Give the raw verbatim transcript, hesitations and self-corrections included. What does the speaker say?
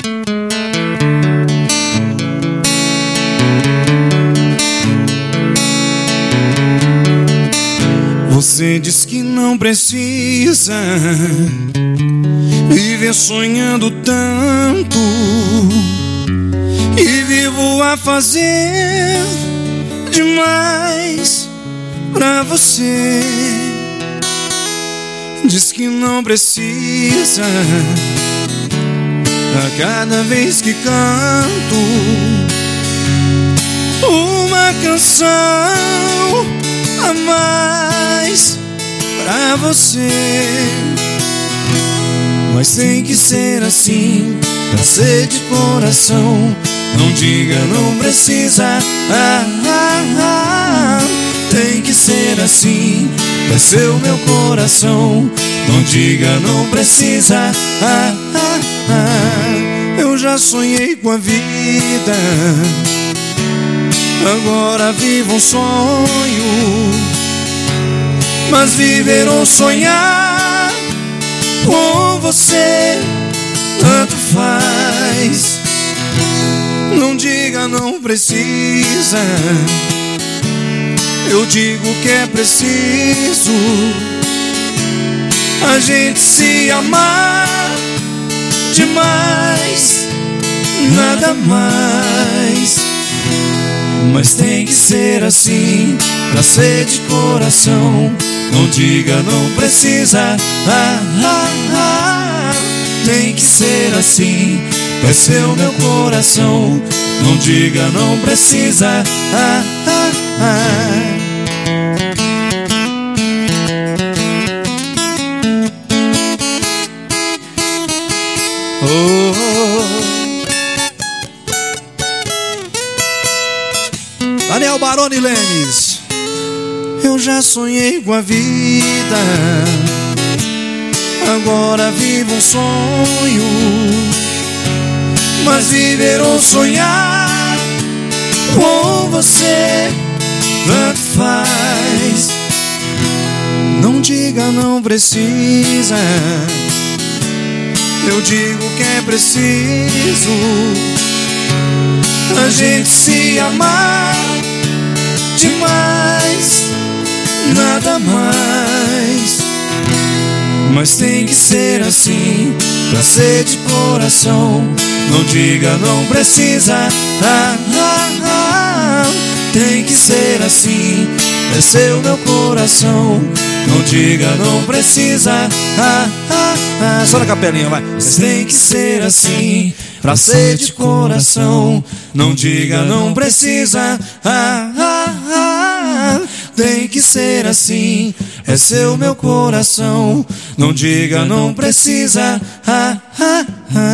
Você diz que não precisa viver sonhando tanto, e vivo a fazer demais pra você. Diz que não precisa a cada vez que canto uma canção a mais pra você. Mas tem que ser assim, pra ser de coração. Não diga não precisa, ah, ah, ah. Tem que ser assim, pra ser o meu coração. Não diga não precisa, ah, ah, ah. Eu já sonhei com a vida, agora vivo um sonho. Mas viver ou sonhar com você tanto faz. Não diga não precisa, eu digo que é preciso a gente se amar demais, nada mais. Mas tem que ser assim, pra ser de coração. Não diga não precisa, ah, ah, ah. Tem que ser assim, pra ser o meu coração. Não diga não precisa, ah, ah, ah. Oh, oh. Daniel Baroni Lemes. Eu já sonhei com a vida, agora vivo um sonho. Mas viver ou sonhar com você tanto faz. Não diga não precisa, eu digo que é preciso a gente se amar demais, nada mais. Mas tem que ser assim, pra ser de coração. Não diga não precisa, ah, ah, ah. Tem que ser assim, pra ser o meu coração. Não diga não precisa, ah, ah, ah. Só na capelinha, vai. Mas tem que ser assim, pra ser de coração. Não diga não precisa, ah, ah, ah. Tem que ser assim, é seu meu coração. Não diga não precisa, ah, ah, ah.